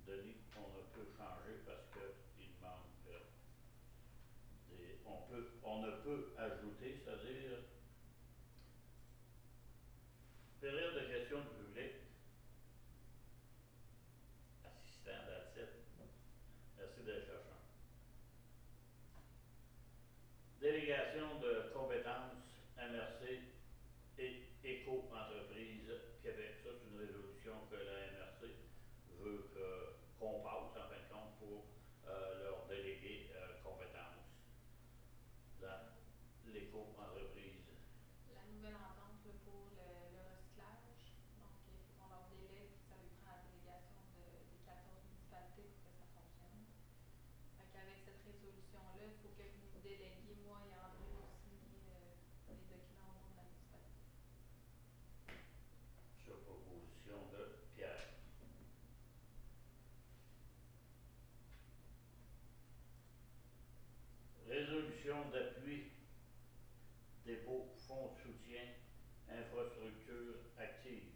Denis, on ne peut changer parce qu'il manque on ne peut ajouter, c'est-à-dire période de questions du public, assistant d'attitude. Merci d'être cherchant. Délégation de compétences MRC et Éco-entreprise Québec. Ça, c'est une résolution que la MRC veut qu'on passe, en fin de compte, pour leur déléguer compétences dans l'éco-entreprise. La nouvelle entente là, pour le recyclage. Donc, il faut qu'on leur délègue, ça lui prend la délégation des 14 municipalités pour que ça fonctionne. Fait qu'avec cette résolution-là, il faut que vous nous déléguiez, moi et André, pour signer les documents au nom de la municipalité. Sur proposition de Pierre. Résolution d'appui, dépôt, fonds de soutien, infrastructure active.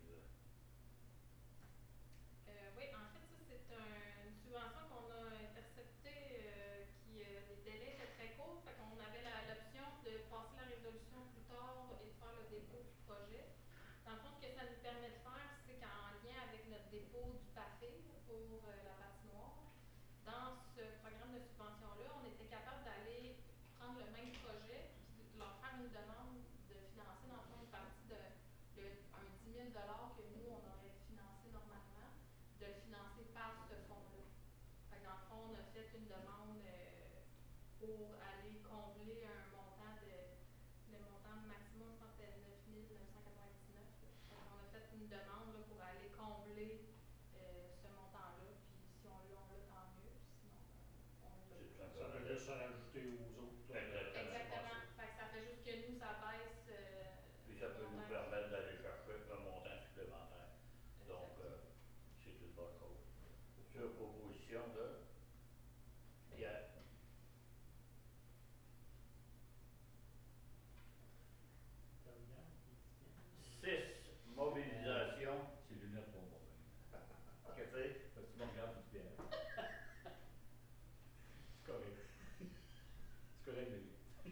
Oui, en fait, ça, c'est une subvention qu'on a interceptée les délais étaient très courts. Fait qu'on avait l'option de passer la résolution plus tard et de faire le dépôt du projet. Dans le fond, ce que ça nous permet de faire, c'est qu'en lien avec notre dépôt du PAFé pour la patinoire, dans ce programme de subvention-là, on était capable d'aller prendre le même projet puis de leur faire une demande de financer, dans le fond, une partie un 10 000 que nous, on aurait financé normalement, de le financer par ce fonds-là. Fait que dans le fond, on a fait une demande pour aller combler un montant le montant maximum, je pense que c'était 9 999. On a fait une demande là, pour aller combler ce montant-là, puis si on l'a, tant mieux, puis sinon, on l'a pas. Ça peut juste se rajouter aux autres. Exactement. Fait que ça fait juste que nous, ça baisse. Puis ça peut nous permettre d'aller chercher un montant supplémentaire. Donc, c'est une bonne chose. Sur proposition de Pierre. Terminal. 6. Mobilisation. Ces lunettes vont pas bien. Qu'est-ce que c'est? Parce que tu me regardes, tu te Pierre. C'est correct. C'est correct, Denis.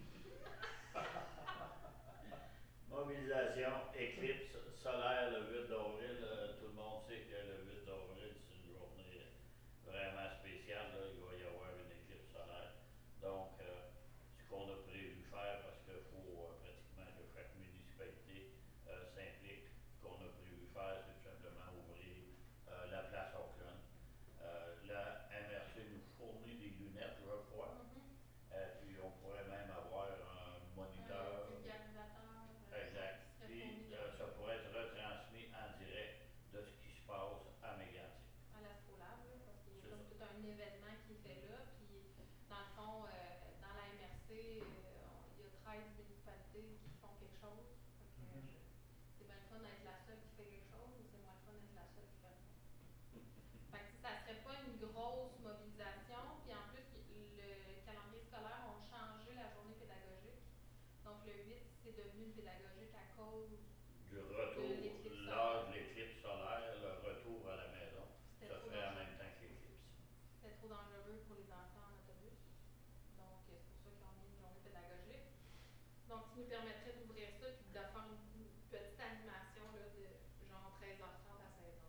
Mobilisation, éclipse solaire le 8 d'avril. Tout le monde sait que le 8 d'avril, c'est une journée vraiment spéciale. Là. Il va y avoir une éclipse solaire. Donc, ce qu'on a prévu faire, parce qu'il faut pratiquement que chaque municipalité s'implique, ce qu'on a prévu faire, c'est tout simplement ouvrir la place Auckland. La MRC nous fournit des lunettes, je crois. Puis on pourrait même avoir un moniteur. Un vulgarisateur. Exact. Puis ça pourrait être retransmis en direct de ce qui se passe à Mégantic. À l'Astrolabe, parce qu'il y a comme tout un événement qui est fait là. Puis, dans le fond, dans la MRC, il y a 13 municipalités qui font quelque chose. C'est bien le fun d'être la seule qui fait quelque chose, mais c'est moins le fun d'être la seule qui fait rien. Fait que ça serait pas une grosse mobilisation. Puis en plus, le calendrier scolaire a changé la journée pédagogique. Donc le 8, c'est devenu une pédagogique à cause du retour, lors de l'éclipse solaire, le retour à la maison. Ça ferait en même temps que l'éclipse. C'était trop dangereux pour les enfants en autobus. Donc c'est pour ça qu'ils ont mis une journée pédagogique. Donc ça nous permettrait d'ouvrir ça et de faire une petite animation là, de genre 13h30 à 16h.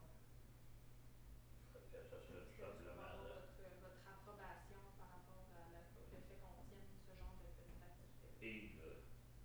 Ça serait tout simplement votre approbation par rapport à le fait qu'on tienne ce genre de petite activité. Yves.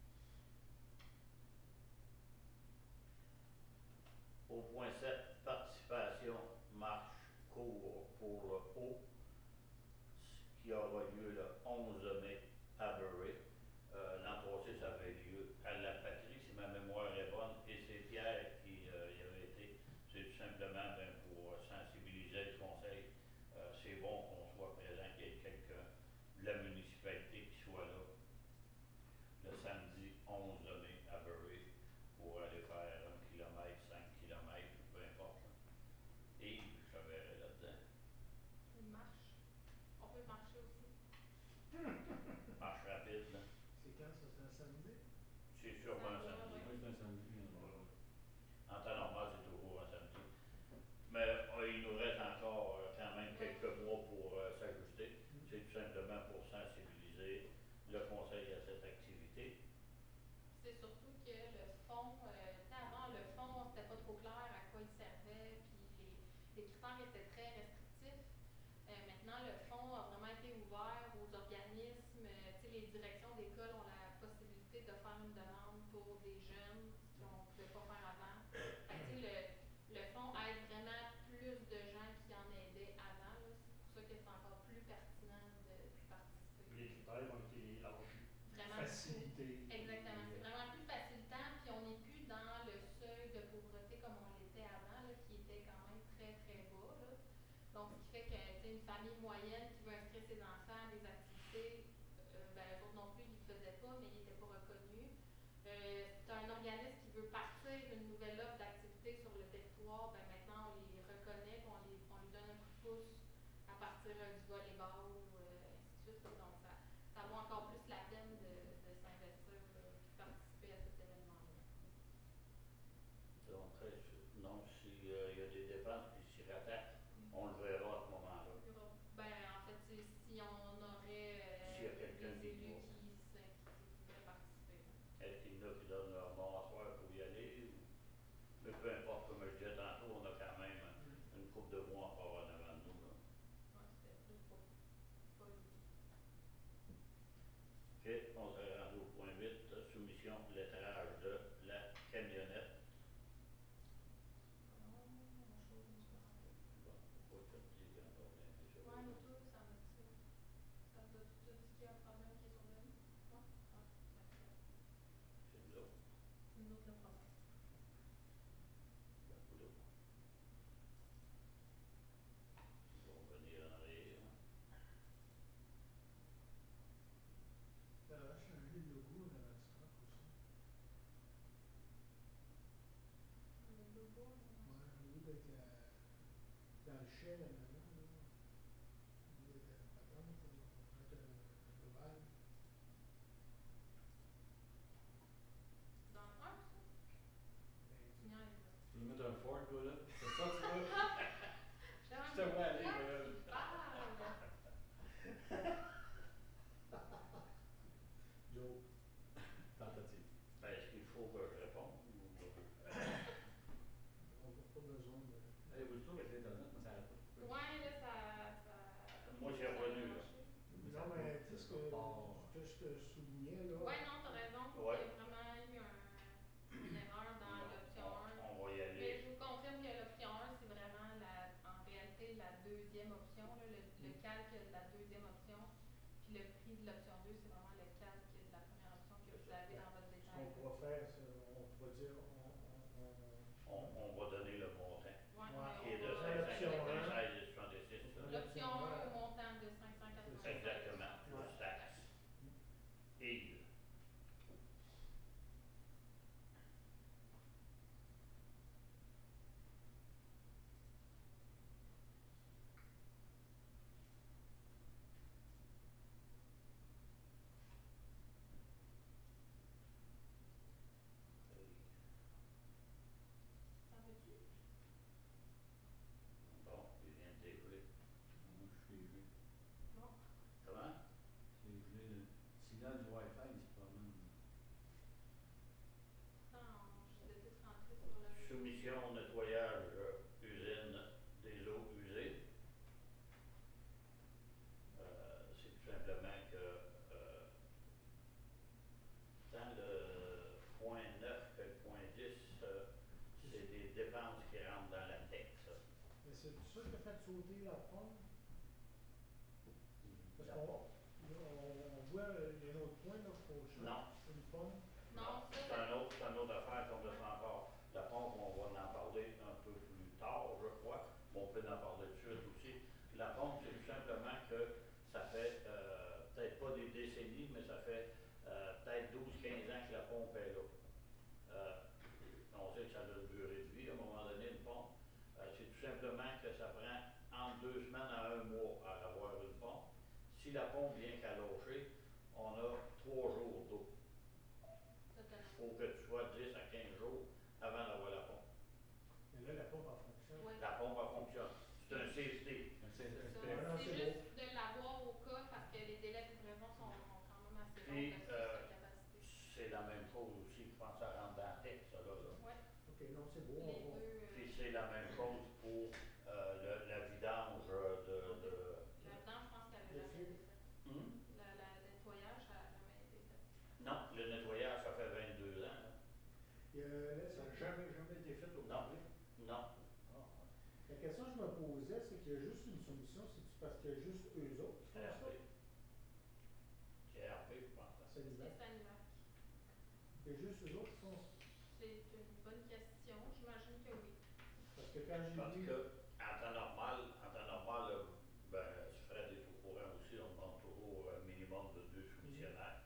Au point 7, participation, marche, cours pour le haut, qui aura lieu le 11 mai à Bury. L'an passé, ça avait lieu à la Patrie, si ma mémoire est bonne, et c'est Pierre qui y avait été. C'est tout simplement pour sensibiliser le conseil. C'est bon qu'on soit présent, qu'il y ait quelqu'un de la municipalité qui soit là le samedi 11 mai à Bury pour aller faire 1 km, 5 km, peu importe. Et je te verrai là-dedans. Une marche. On peut marcher aussi. Marche rapide, là. C'est quand ça? C'est un samedi? C'est sûrement un samedi. Oui, c'est un samedi. En temps normal, c'est toujours un samedi. Mais il nous reste encore quand universitaire était très restrictif. Maintenant, le fonds a vraiment été ouvert aux organismes. Tu sais, les directions d'école ont la possibilité de faire une demande pour des jeunes, ce qu'on ne pouvait pas faire avant. Fait que, tu sais, le fonds aide vraiment plus de gens qui en aidaient avant. Là. C'est pour ça que c'est encore plus pertinent de participer. Les critères ont été élargis. Vraiment Facilité. Exactement. C'est vraiment plus facilitant, puis on n'est plus dans le seuil de pauvreté comme on l'était avant, là, qui était quand même très très bas. Là. Donc, ce qui fait que une famille moyenne qui veut inscrire ses enfants à des activités, ben, eux autres non plus, ils ne le faisaient pas, mais ils n'étaient pas reconnus. Si tu as un organisme qui veut partir une nouvelle offre d'activité sur le territoire, ben, maintenant on les reconnaît, puis on lui donne un coup de pouce à partir du volleyball, ainsi de suite. Donc, ça vaut encore plus la peine de s'investir et participer à cet événement-là. Donc, non, s'il y a des dépenses qui s'y rattachent, on le verra à ce moment-là. Ben, en fait, si on aurait S'il y a quelqu'un des qui élus va. qui voudraient participer. Est-ce qu'il y en a qui donnent leur mot à soir pour y aller? Mais peu importe, comme je disais tantôt, on a quand même une couple de mois encore en avant de nous. Là. Ouais, c'était plus pas lui. OK, on s'est rendu au point 8, soumission lettrage de la camionnette. Bon, pourquoi tu te dis quand on est sur Ouais, mais toi, ça m'a dit ça. Ça t'a dit qu'il y a un problème qui est survenu? Ouais? Ah, ça fait. C'est nous autres. C'est nous autres le problème. Ben, coudonc. On va revenir en arrière. Ça a changé le logo dans notre stock aussi. Le logo, Ouais, au lieu d'être dans le chêne en avant, là, au lieu d'être une patente, on va mettre un ovale. dans le 1, ça? Ben, Tu niaises, là. Tu veux mettre un Ford, toi, là? C'est ça, tu veux? Je te vois aller, là. qui parle. Joke. Tentative. Ben, est-ce qu'il faut que je réponde? On n'a pas besoin de. Hey, vous toujours avec l'Internet, mais ça arrête pas de couper. Ouais, là, ça. Moi, c'est revenu, là. Non, mais tu sais ce que je te soulignais, là. Ouais, non, t'as raison. Ouais. Il y a vraiment eu une erreur dans l'option 1. On va y Mais aller. je vous confirme que l'option 1, c'est vraiment en réalité la deuxième option, là, le calque de la deuxième option. Puis le prix de l'option 2, c'est vraiment le calque de la première option que vous avez dans votre Ce détail. qu'on pourra faire, c'est on pourra dire, On va donner le montant. Ouais, Ouais. Qui est de on va- 596 et 76. L'option 1 au montant de 596. Exactement, plus taxe. Et Ça veut-tu? bon, il vient de dégeler. Moi, je suis gelé. Bon. Comment? C'est gelé, le signal du Wi-Fi, il se promène. Non, je vais tout rentrer sur le. Soumission, nettoyage, usine des eaux usées. C'est tout simplement que tant le point 9 que le point 10, c'est des dépenses qui rentrent dans la taxe. mais c'est ça qui a fait sauter la pompe. Parce La qu'on pompe. on voit, il y a un autre point, là, pour Non. une pompe. Non, C'est ça. une autre affaire qu'on a encore. La pompe, on va en parler un peu plus tard, je crois. Mais on peut en parler de suite aussi. La pompe, c'est tout simplement que ça fait peut-être pas des décennies, mais ça fait peut-être 12-15 ans que la pompe est là. On sait que ça a une durée de vie, à un moment donné, une pompe. C'est tout simplement que ça prend entre 2 semaines à 1 mois à avoir une pompe. Si la pompe vient qu'à lâcher, on a 3 jours d'eau. Il faut que tu sois 10 à 15 jours avant d'avoir la pompe. Mais là, la pompe, elle fonctionne. Ouais. La pompe, elle fonctionne. C'est un CST. C'est non, c'est c'est juste de l'avoir au cas parce que les délais de livraison sont quand même assez longs Puis, versus sa capacité. c'est la même chose aussi, je pense que ça rentre dans la texte, ça, là. Ouais. OK, non, c'est beau. Les On va. deux. Puis c'est la même chose pour Non, le nettoyage, ça fait 22 ans. Là. Ça n'a jamais été fait au Non. complet. Non. Ah, La question que je me posais, c'est qu'il y a juste une solution, c'est-tu parce qu'il y a juste eux autres qui font ça? RP. C'est RP, je pense. Hein. C'est C'est l'hiver. Sanivac. Il y a juste eux autres qui font ça. C'est une bonne question. J'imagine que oui. Parce que quand j'ai Parce vu. que en temps normal, là, ben, Fred est au courant aussi, on demande toujours un minimum de 2 soumissionnaires.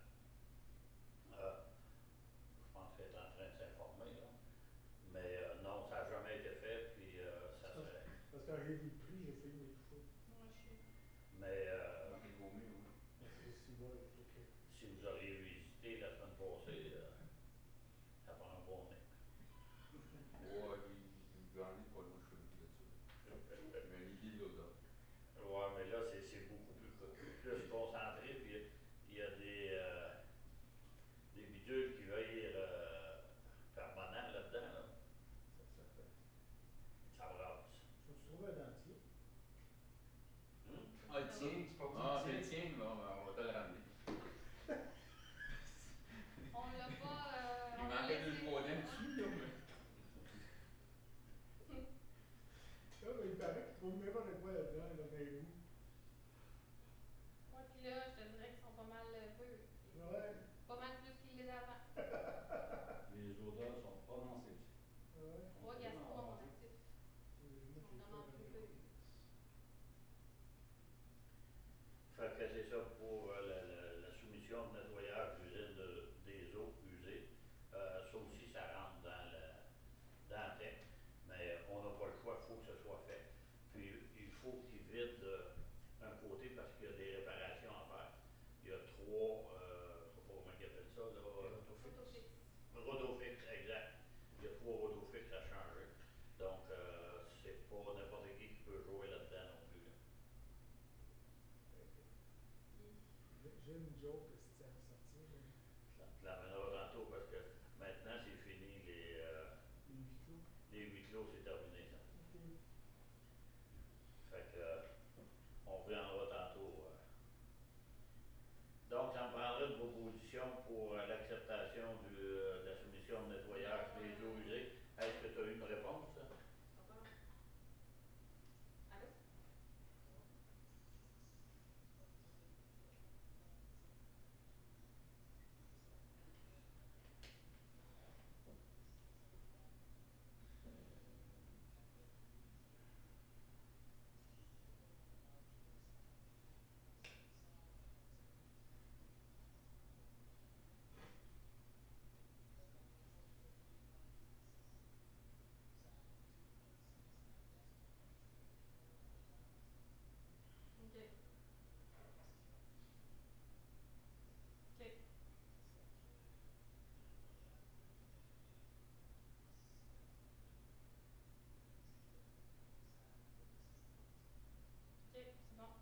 Je pense qu'elle est en train de s'informer, là. Mais non, ça n'a jamais été fait, puis ça serait. Parce que quand j'ai vu le prix, j'ai failli m'étouffer. Moi, je suis. Mais Marqué le vomi, oui. C'est bon, ok. si vous auriez visité la semaine passée, ça prend un bon nez. Ouais, j'en ai pas loin, je suis un peu là-dessus. Mais l'idée de l'odeur. Ouais, mais là, c'est beaucoup plus concentré, puis il y a des bidules qui veillent permanents là-dedans, là. Ça fait. Ça brasse. Tu vas-tu trouver un dentier? Ah, le tien? Ah, c'est le tien? Bon, ben, on va te le ramener. On l'a pas. Il On l'a manquait laissé. 2-3 dents dessus, là, mais. Ah, mais il paraît qu'ils trouvent n'importe quoi là-dedans, là, dans les bouts. Ouais, puis là, je te dirais qu'ils sont pas mal peu. Ouais. Pas mal plus qu'ils l'étaient avant. Les odeurs sont prononcées. Ouais. 3 gastro à mon actif. Moi, Ils j'ai sont peur vraiment de peu. Fait que c'est ça pour la soumission de nettoyage d'usine des eaux usées. Ça aussi, ça rentre dans le texte. Mais on n'a pas le choix, il faut que ce soit fait. Puis il faut qu'ils vident un côté parce qu'il y a des réparations à faire. Il y a 3, je sais pas comment ils appellent ça, là. Photofix. Rotofix, exact. Il y a 3 rotofix à changer. Donc, c'est pas n'importe qui peut jouer là-dedans non plus. Là. J'ai une joke que c'était à sortir. Je l'amènerai tantôt parce que maintenant c'est fini Les huis clos. les huis clos, c'est terminé ça. Ok. Fait que on reviendra tantôt. Donc ça me prendrait une proposition pour l'acceptation de la soumission de nettoyage des eaux usées. Est-ce que tu as eu une réponse? Ça va pas long. Allô? Ok. Ok. Ok, c'est bon.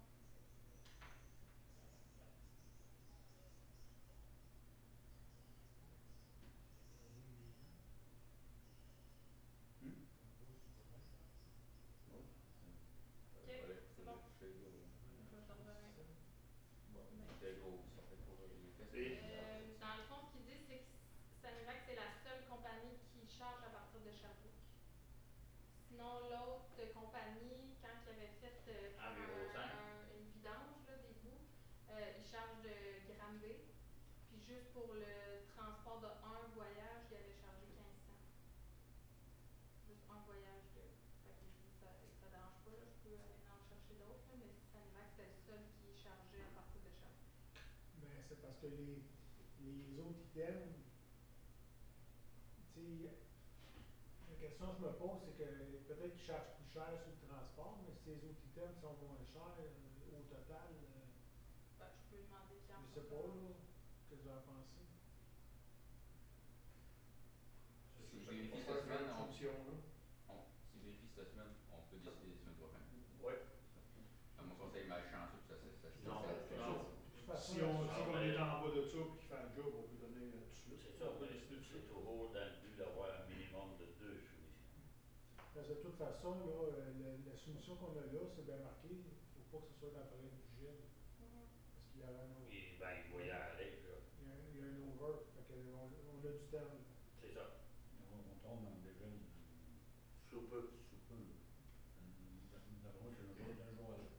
Oui. Ok, c'est bon. Je vais t'en revenir. Bon, c'était gros, ça fait pour les fesses. Et- Dans le fond, ce qu'ils disent, c'est que Sanivac, c'est la seule compagnie qui charge à partir de Sherbrooke. Sinon, l'autre compagnie, quand ils avaient fait faire Environ 5. une vidange là, des bouts, ils chargent de Granby. Puis juste pour le transport de un voyage, ils avaient chargé 1500. Juste un voyage de. Fait que ça dérange pas, là, je peux aller en chercher d'autres, là, mais Sanivac, c'était le seul qui chargeait à partir de Sherbrooke. Mais c'est parce que les autres items, tu sais, la question que je me pose, c'est que peut-être qu'ils chargent plus cher sur le transport, mais si les autres items sont moins chers, au total, Ben, je peux demander Pierre. je sais pas, là, que vous en pensez. Si je vérifie cette semaine, si je vérifie cette semaine, on peut décider la semaine prochaine. Oui. À mon conseil malchanceux, puis Non, De toute façon, Si on mais- est en bas de ça et qu'il fait un job, on peut donner tout de suite. C'est ça, mais c'est toujours dans le but d'avoir un minimum de 2 soumissions. parce que de toute façon, là, la soumission qu'on a là, c'est bien marqué, il ne faut pas que ce soit dans la période du gel. Parce qu'il y a un, Et ben, il va y aller, là. il y a un over citerne. C'est ça. On tombe dans déjà une Sous peu. soupe. D'après moi, c'est d'un jour à l'autre.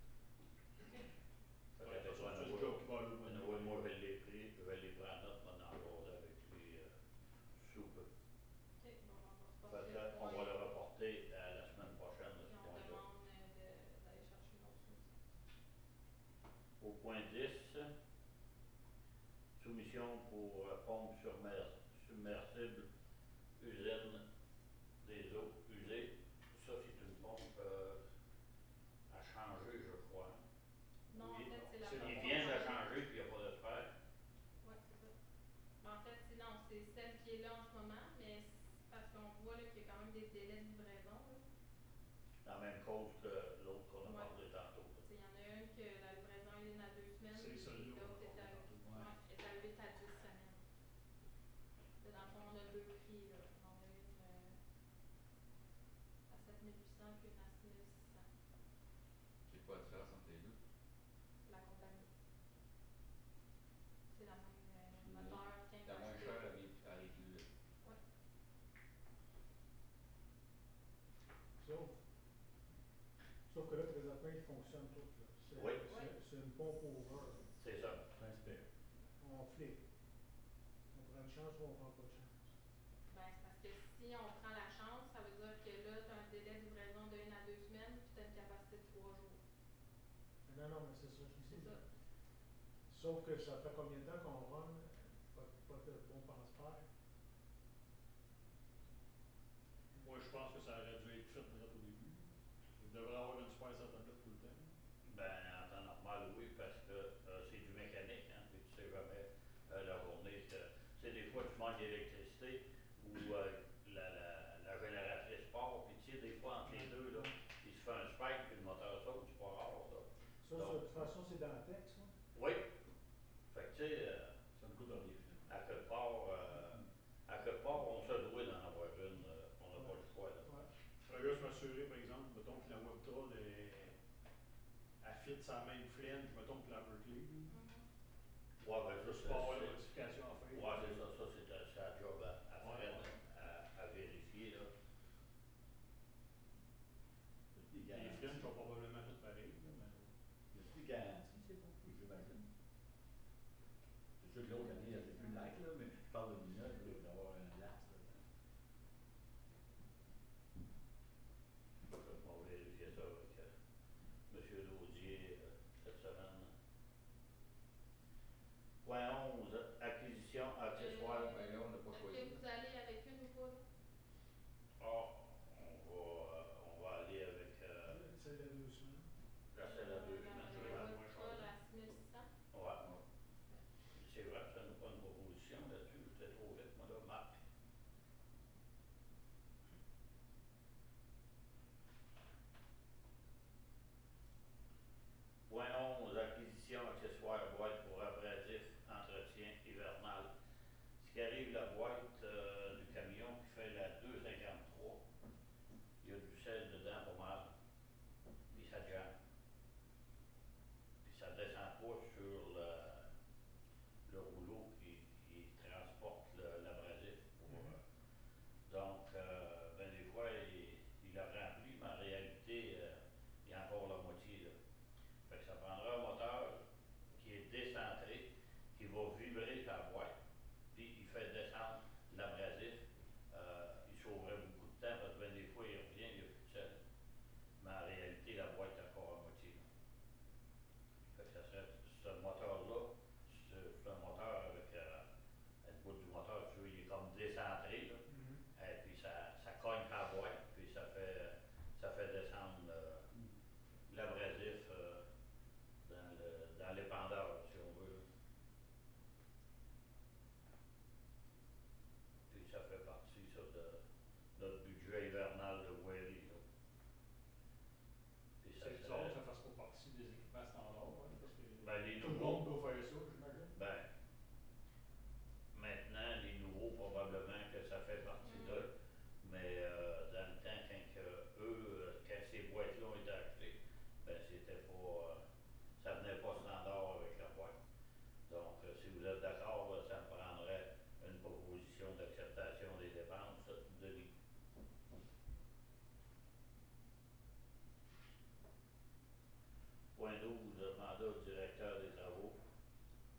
Fait Ouais, que ça, ça, c'est le job qui va aller au mois de anyway, mai. moi, je l'ai pris, je l'ai pris en note, maintenant, j'ose avec lui, sous peu. OK, bon, on va se Fait passer que, le on point. va le reporter à la semaine prochaine, Puis ce on point-là. demande d'aller chercher une autre soumission. Au point 10, soumission pour pompe submersible, usine des eaux usées. Ça, c'est une pompe à changer, je crois. Non, en Oui, fait, c'est la c'est pompe. ils viennent la changer, puis il n'y a pas de spare. Oui, c'est ça. Ben, en fait, non, c'est celle qui est là en ce moment, mais c'est parce qu'on voit là, qu'il y a quand même des délais de livraison. Là. La même cause que l'autre qu'on a Ouais. parlé tantôt. Il y en a une que la livraison est une à 2 semaines, C'est puis celle-là l'autre qu'on est à, a tantôt. ouais, est à 8 à 10 semaines. Là, dans le fond, on a deux prix. Là. On a une à 7800 puis une à 6600. C'est quoi la différence entre les deux? C'est la compagnie. C'est la même Mais moteur 15 la moins HP. chère arrive plus vite. Ouais. Sauf que là, présentement, ils fonctionnent toutes. Là. Oui. C'est une pompe over. C'est ça. C'est un spare. On flippe. On prend une chance ou on prend pas de chance. Ben, c'est parce que si on prend la chance, ça veut dire que là, tu as un délai de livraison de 1 à 2 semaines, puis tu as une capacité de 3 jours. Mais non, mais c'est ça, je C'est dis. ça. Sauf que ça fait combien de temps qu'on run, pas de pompe en spare? Moi, je pense que ça aurait dû être fait direct au début. Il devrait avoir une super certaine là tout le temps. Ben, en temps normal, oui, parce que c'est du mécanique, hein, puis tu sais jamais la journée. Tu sais, des fois, tu manques d'électricité ou la génératrice part, puis tu sais, des fois, entre les deux, là, il se fait un spike, puis le moteur saute, c'est pas rare, ça. Ça, Donc, de toute façon, c'est dans le texte, là. oui. Fait que, tu sais, Ça ne coûte rien, finalement. à quelque part, on se doit d'en avoir une, on n'a pas le choix, là. Ouais. Je ferais juste m'assurer, par exemple, mettons que la Webtroll elle fit sa même flange, mettons que la Berkeley. Mm-hmm. Ouais, ben, ça, Juste pour avoir la modification à faire. ouais, c'est ça, c'est un job à Ouais, faire, ouais. à vérifier, là. Il y a des Les garanties. flanges sont probablement toutes pareilles, là, mais. Il y a des garanties, c'est beaucoup, j'imagine. C'est sûr que l'autre année, c'est plus lac, là, mais je parle de minute, là, d'avoir un laps, là. On va vérifier ça avec M. Laudier cette semaine. Point 11, acquisition, accessoires. Ben là, on n'a pas Est-ce choisi. que vous allez avec une ou pas? Ah, on va aller avec Celle de 2 semaines. la selle à 2 semaines. je vais La la moins Webtroll chère. à 6600. Ouais. C'est vrai, ça nous pas une proposition là-dessus. J'étais trop vite, moi, là, Marc. Point 11, acquisition, accessoires, boîte pour abrasif, entretien hivernal. Ce qui arrive, la boîte du camion qui fait la 253, il y a du sel dedans pas mal. Puis ça jamme. Puis ça descend pas sur le rouleau qui transporte l'abrasif. Donc, ben des fois, il a rempli, mais en réalité, il y a encore la moitié, là. Fait que ça prendra un moteur qui est décentré, qui va vibrer sa boîte, puis il fait descendre l'abrasif. Il sauverait beaucoup de temps parce que ben, des fois il revient, il n'y a plus de sel. Mais en réalité, la boîte est encore à moitié. Fait que ça serait ce moteur-là, c'est un moteur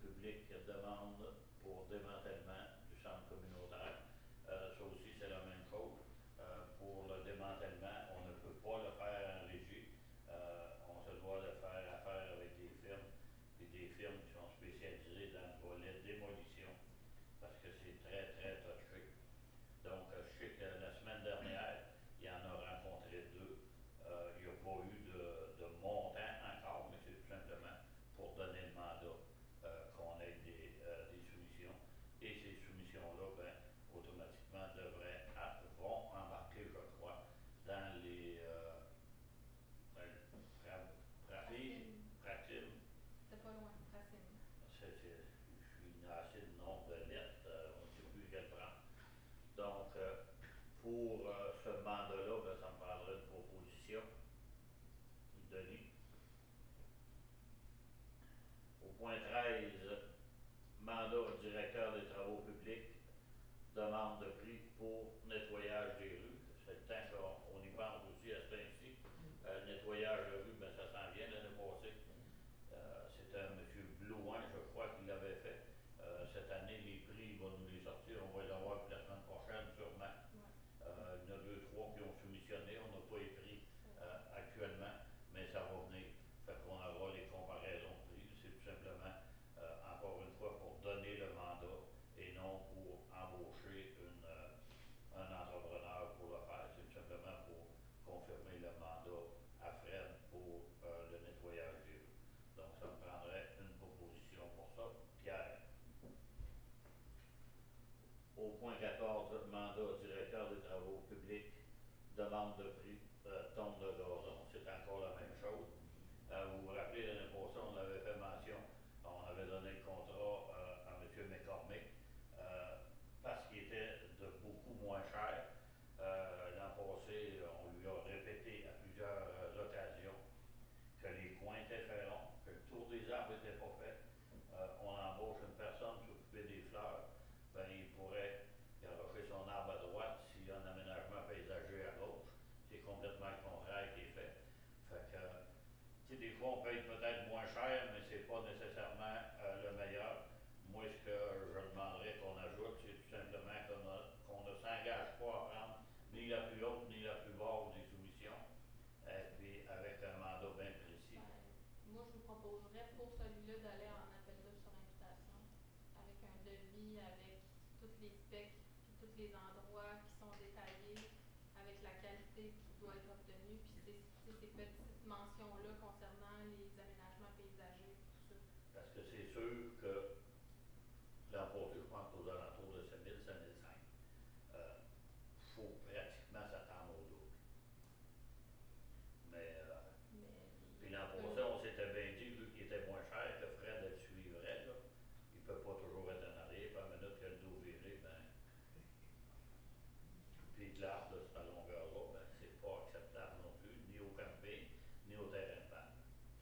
public demande pour démantèlement du centre communautaire. Ça aussi, c'est la même chose. Pour le démantèlement, on ne peut pas le faire en régie. On se doit de faire affaire avec des firmes, puis des firmes qui sont spécialisées dans le volet démolition, parce que c'est très, très touché. Donc, je sais que la semaine dernière, il y en a rencontré deux. Il n'y a pas eu de montant encore, mais c'est tout simplement pour donner le mandat qu'on ait des soumissions. Et ces soumissions-là, ben, automatiquement, vont embarquer, je crois, dans les Pratim. C'était pas loin, Racine. Je suis assez de nombre de lettres, on ne sait plus quelle prendre. Donc, pour ce mandat-là, ben, ça me prendrait une proposition. Denis. Au point 13, mandat directeur des travaux publics, demande de prix pour nettoyage des rues. C'est le temps qu'on y pense aussi à ce temps-ci. Nettoyage de rue, ben, ça s'en vient l'année passée. C'était un M. Blouin, je crois, qui l'avait fait. Cette année, les prix, il va nous les sortir. On va les avoir la semaine prochaine, sûrement. Il y en a 2-3 qui ont soumissionné. On n'a pas les prix actuellement, mais ça va venir. Fait qu'on aura les comparaisons de prix. C'est tout simplement, encore une fois, pour donner le mandat et non pour embaucher un entrepreneur pour le faire. C'est tout simplement pour confirmer le mandat à Fred pour le nettoyage des rues. Donc, ça me prendrait une proposition pour ça. Pierre. Au point 14, mandat directeur des travaux publics, demande de prix, tonne de gazon. C'est encore la même chose. Vous vous rappelez, l'année passée, on avait fait mention, on avait donné le contrat à M. McCormick parce qu'il était de beaucoup moins cher. L'an passé, on lui a répété à plusieurs occasions que les coins étaient faits ronds, que le tour des arbres n'était pas fait. On embauche une personne s'occuper des fleurs, ben, il pourrait garocher son arbre à droite s'il y a un aménagement paysager à gauche. C'est complètement le contraire qui est fait. Fait que, tu sais, des fois, on paye peut-être moins cher, mais c'est pas nécessairement le meilleur. Moi, ce que je demanderais qu'on ajoute, c'est tout simplement qu'on ne s'engage pas à prendre ni la plus haute ni la plus basse des soumissions, et puis avec un mandat bien précis. Moi, je vous proposerais pour celui-là d'aller en appel d'offres sur invitation, avec un devis, avec toutes les specs, puis tous les endroits qui sont détaillés, avec la qualité qui doit être obtenue, puis ces petites mentions-là concernant les aménagements paysagers, tout ça. Parce que c'est sûr que l'an passé, je pense qu'aux alentours de 7 000, 7 500. Il faut pratiquement s'attendre au double. Mais puis l'an passé, on s'était bien dit, vu qu'il était moins cher, que Fred le suivrait. Là. Il ne peut pas toujours être en arrière. Puis à la minute que le dos viré, ben. Puis de l'arbre de cette longueur-là, ben, c'est pas acceptable non plus, ni au camping, ni au terrain de balle.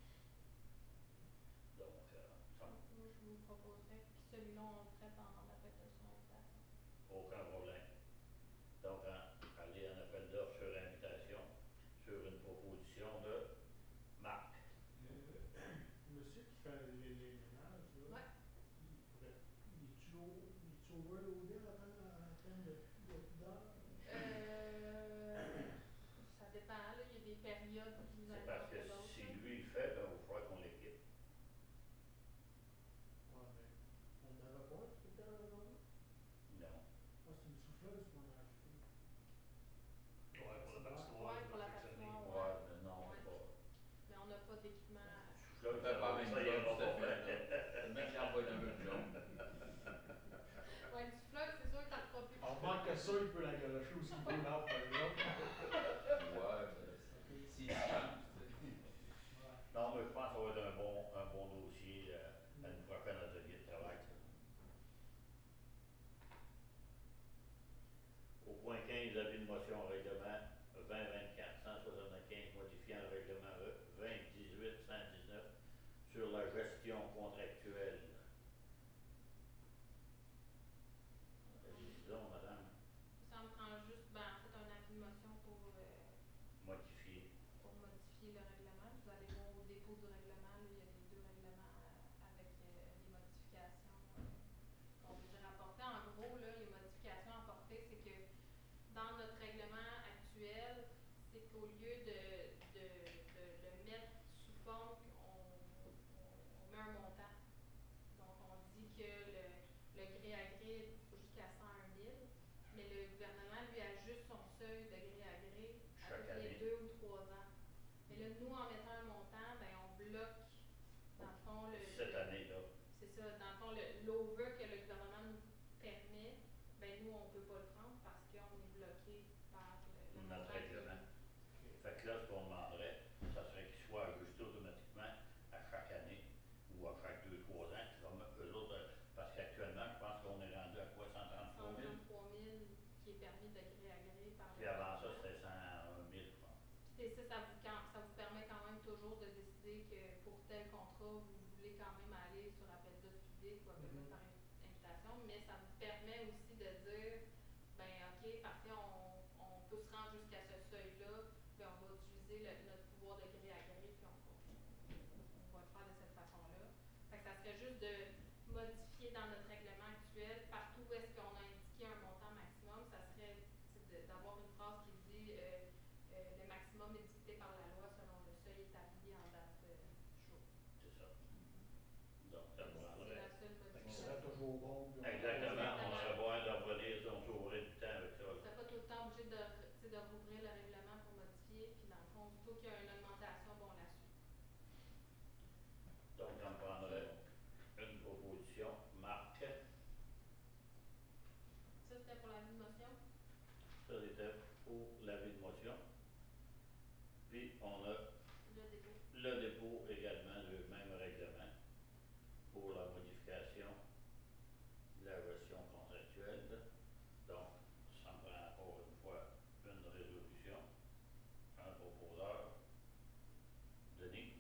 Donc, moi, je vous proposerais que celui-là, on le traite en appel d'offres sur invitation. aucun problème. Donc, aller en appel d'offres sur invitation, sur une proposition de Marc. Monsieur qui fait les ménages, là, Ouais. il est-tu overloadé en termes d'heures? Ça dépend, là, il y a des périodes plus C'est parce que importantes que d'autres. si lui il fait, ben, il va falloir qu'on l'équipe. Ouais, mais on n'avait pas tout le temps là? Non. Ah, c'est une souffleuse qu'on a achetée. Ouais, pour la patinoire. Ouais, pour la perfectionner. patinoire, Ouais, mais non, Ouais. pas. Mais on n'a pas d'équipement. Souffleuse, Fait pas la même ça chose, ira tout à pas fait. bien. Le mec là va être un peu plus long. Ouais, une souffleuse, c'est sûr que t'en feras plus. On remarque que ça, il peut la galocher aussi beau l'arbre, par exemple. Ouais, s'il change, Non, mais je pense que ça va être un bon dossier à une prochaine atelier de travail. Ça. Au point 15, avis de motion règlement 2024-175 modifiant le règlement 2018-119 sur la gestion contractuelle. Allez-y donc, madame. Ça me prend juste, ben, en fait, un avis de motion pour Modifier. modifier le règlement. Vous allez voir au dépôt du règlement, là, il y a les deux règlements avec les modifications. actuel, c'est qu'au lieu de le mettre sous forme, on met un montant. Donc, on dit que le gré à gré jusqu'à 101 000, mais le gouvernement, lui, ajuste son seuil de gré à gré à Chaque tous les année. 2 ou 3 ans. Mais là, nous, en mettant un montant, ben, on bloque, dans le fond, Cette année-là. c'est ça, dans le fond, l'over que le gouvernement nous permet, ben, nous, on ne peut pas le prendre parce qu'on est bloqué par le Notre montant règlement. Fait que là, ce qu'on demanderait, ça serait qu'il soit ajusté automatiquement à chaque année ou à chaque 2-3 ans, comme eux autres, parce qu'actuellement, je pense qu'on est rendu à quoi, 133 000? 133 000 qui est permis de gré à gré par Puis le avant ça, gouvernement. c'était 101 000, je pense. Puis ça vous permet quand même toujours de décider que pour tel contrat, vous voulez quand même aller sur appel d'offres public ou appel d'offres par invitation, mais ça vous permet aussi de dire, ben ok, parfait, on peut se rendre jusqu'à ce seuil-là, puis on va utiliser notre pouvoir de gré à gré, puis on va le faire de cette façon-là. Fait que ça serait juste de modifier dans notre règlement actuel, partout où est-ce qu'on a indiqué un montant maximum, ça serait d'avoir une phrase qui dit le maximum est dicté par la loi selon le seuil établi en date du jour. C'est ça. Donc, ça C'est prendrait. la seule Fait qu'on modification. serait toujours bon. Puis on Exactement, on serait bon de revenir, si on sauverait du temps avec ça. Vous n'êtes pas tout le temps obligé de rouvrir le règlement pour modifier, puis dans le fond, aussitôt qu'il y a une augmentation, bon, on la suit. Donc, on prendrait une proposition. Marc, Ça, c'était pour l'avis de motion. ça c'était pour l'avis de motion. Puis, on a Le dépôt. le dépôt également, le même règlement pour la modification de la version contractuelle. Donc, ça me prend encore une fois une résolution, un proposeur. Denis?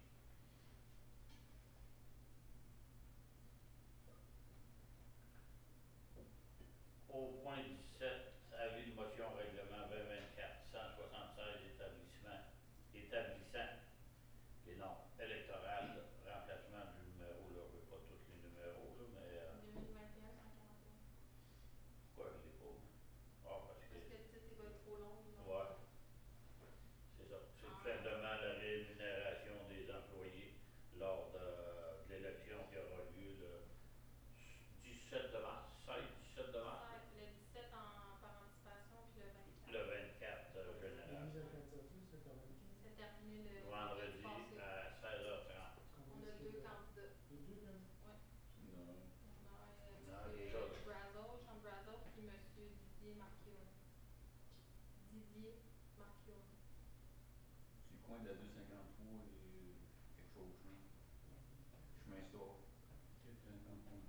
Au point 17, avis de motion règlement 2024 176 établissant les noms électorales, remplacement du numéro, là, je ne veux pas tous les numéros, là, mais 2021, 141. pourquoi je ne l'ai pas? Ah, parce que. Parce que le titre, il va être trop long. Ouais. C'est ça. C'est tout simplement la rémunération des employés lors de l'élection qui aura lieu le 17 de mars, 16, 17 de mars. Le 17 par anticipation, puis le 24. Le 24 général. La mise en candidature, c'est quand même qui? C'est terminé le Vendredi passé. à 16h30. On a 2 candidats. Les deux candidats? Oui. Non. On a Non, les M. autres. Brazel, Sean Brazel, puis M. Didier Marchione. Didier Marchione. C'est le coin de la 253 et quelque chose, hein. Chemin Store. 253.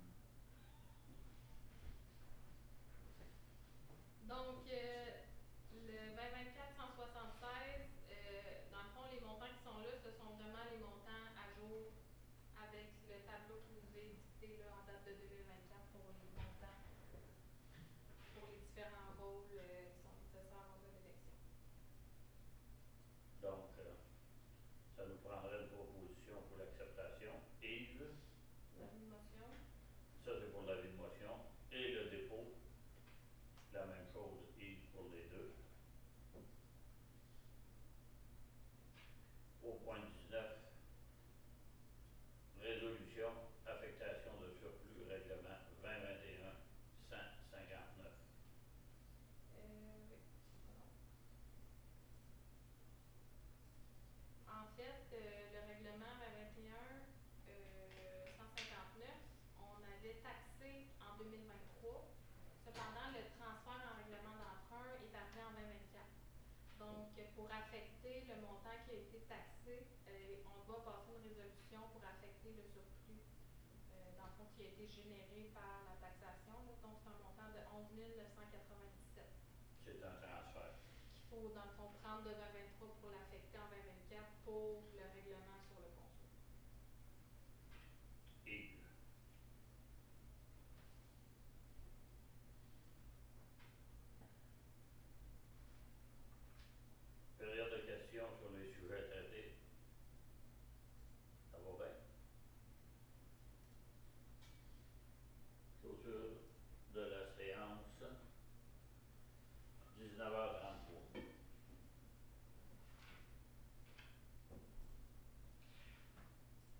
Donc, le 2024 176, dans le fond, les montants qui sont là, ce sont vraiment les montants à jour avec le tableau qui nous est dicté là, en date de 2024 pour les montants, pour les différents rôles qui sont nécessaires en cas d'élection. Donc, ça nous prendrait une proposition pour l'acceptation. Yves? L'avis de motion. Ça, c'est pour l'avis de motion. Et le dépôt, la même chose, Yves, pour les deux. Au point 19, résolution, affectation de surplus, règlement 2021 159. Oui. En fait, le règlement 2021 159, on avait taxé en 2023. Cependant, le transfert en règlement d'emprunt est arrivé en 2024. Donc, pour affecter le montant qui a été taxé, on doit passer une résolution pour affecter le surplus, dans le fond, qui a été généré par la taxation. Là. Donc, c'est un montant de 11 997. C'est un transfert. Qu'il faut, dans le fond, prendre de 2023 pour l'affecter en 2024 pour le règlement